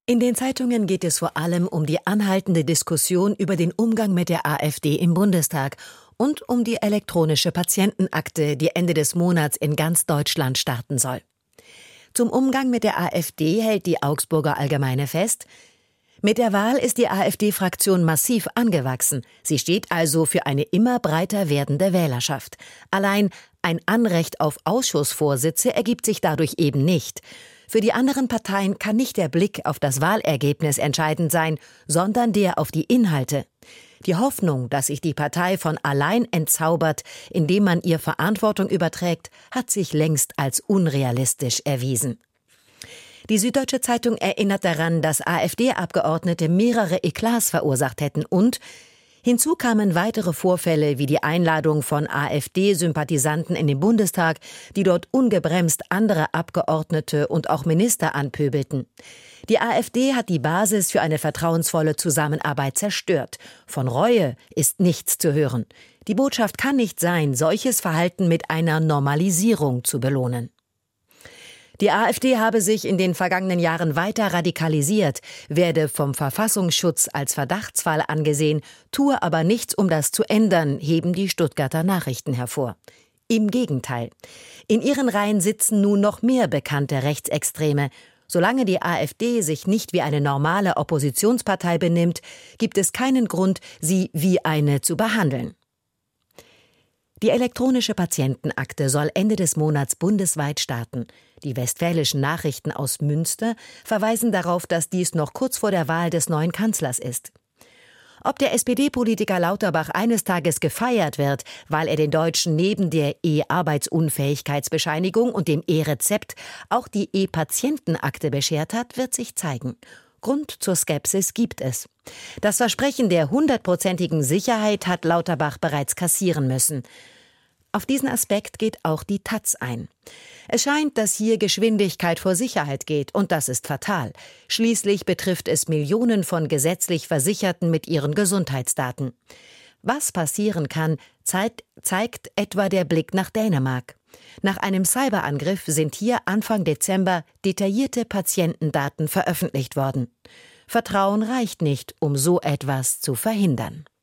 In den Zeitungen geht es vor allem um die anhaltende Diskussion über den Umgang mit der AfD im Bundestag und um die elektronische Patientenakte, die Ende des Monats in ganz Deutschland starten soll. Zum Umgang mit der AfD hält die Augsburger Allgemeine fest: Mit der Wahl ist die AfD-Fraktion massiv angewachsen. Sie steht also für eine immer breiter werdende Wählerschaft. Allein ein Anrecht auf Ausschussvorsitze ergibt sich dadurch eben nicht. Für die anderen Parteien kann nicht der Blick auf das Wahlergebnis entscheidend sein, sondern der auf die Inhalte. Die Hoffnung, dass sich die Partei von allein entzaubert, indem man ihr Verantwortung überträgt, hat sich längst als unrealistisch erwiesen. Die Süddeutsche Zeitung erinnert daran, dass AfD-Abgeordnete mehrere Eklats verursacht hätten und hinzu kamen weitere Vorfälle wie die Einladung von AfD-Sympathisanten in den Bundestag, die dort ungebremst andere Abgeordnete und auch Minister anpöbelten. Die AfD hat die Basis für eine vertrauensvolle Zusammenarbeit zerstört. Von Reue ist nichts zu hören. Die Botschaft kann nicht sein, solches Verhalten mit einer Normalisierung zu belohnen. Die AfD habe sich in den vergangenen Jahren weiter radikalisiert, werde vom Verfassungsschutz als Verdachtsfall angesehen, tue aber nichts, um das zu ändern, heben die Stuttgarter Nachrichten hervor. Im Gegenteil. In ihren Reihen sitzen nun noch mehr bekannte Rechtsextreme. Solange die AfD sich nicht wie eine normale Oppositionspartei benimmt, gibt es keinen Grund, sie wie eine zu behandeln. Die elektronische Patientenakte soll Ende des Monats bundesweit starten. Die Westfälischen Nachrichten aus Münster verweisen darauf, dass dies noch kurz vor der Wahl des neuen Kanzlers ist. Ob der SPD-Politiker Lauterbach eines Tages gefeiert wird, weil er den Deutschen neben der E-Arbeitsunfähigkeitsbescheinigung und dem E-Rezept auch die E-Patientenakte beschert hat, wird sich zeigen. Grund zur Skepsis gibt es. Das Versprechen der 100%igen Sicherheit hat Lauterbach bereits kassieren müssen. Auf diesen Aspekt geht auch die taz ein. Es scheint, dass hier Geschwindigkeit vor Sicherheit geht, und das ist fatal. Schließlich betrifft es Millionen von gesetzlich Versicherten mit ihren Gesundheitsdaten. Was passieren kann, zeigt etwa der Blick nach Dänemark. Nach einem Cyberangriff sind hier Anfang Dezember detaillierte Patientendaten veröffentlicht worden. Vertrauen reicht nicht, um so etwas zu verhindern.